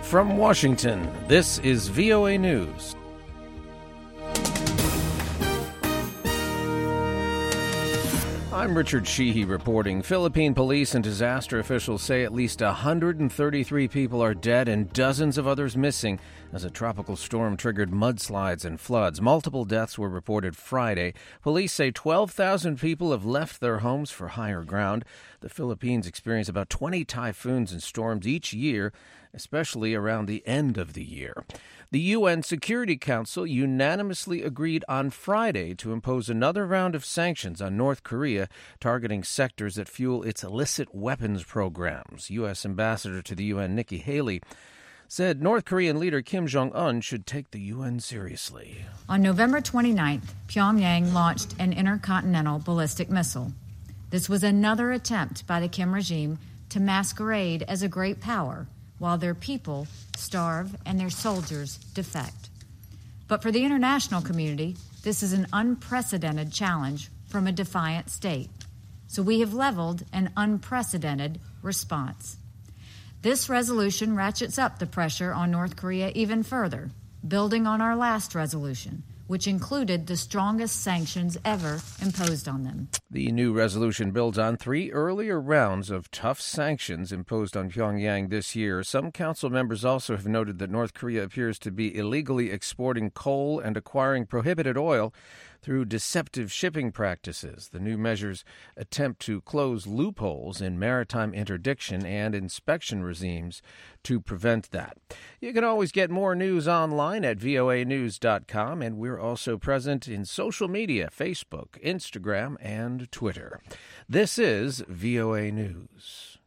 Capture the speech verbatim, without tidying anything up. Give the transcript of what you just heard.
From Washington, this is V O A News. I'm Richard Sheehy reporting. Philippine police and disaster officials say at least one hundred thirty-three people are dead and dozens of others missing as a tropical storm triggered mudslides and floods. Multiple deaths were reported Friday. Police say twelve thousand people have left their homes for higher ground. The Philippines experience about twenty typhoons and storms each year, especially around the end of the year. The U N Security Council unanimously agreed on Friday to impose another round of sanctions on North Korea, targeting sectors that fuel its illicit weapons programs. U S Ambassador to the U N Nikki Haley said North Korean leader Kim Jong-un should take the U N seriously. On November twenty-ninth, Pyongyang launched an intercontinental ballistic missile. This was another attempt by the Kim regime to masquerade as a great power while their people starve and their soldiers defect. But for the international community, this is an unprecedented challenge from a defiant state. So we have leveled an unprecedented response. This resolution ratchets up the pressure on North Korea even further, building on our last resolution, which included the strongest sanctions ever imposed on them. The new resolution builds on three earlier rounds of tough sanctions imposed on Pyongyang this year. Some council members also have noted that North Korea appears to be illegally exporting coal and acquiring prohibited oil through deceptive shipping practices. The new measures attempt to close loopholes in maritime interdiction and inspection regimes to prevent that. You can always get more news online at V O A news dot com, and we're also present in social media, Facebook, Instagram, and Twitter. This is V O A News.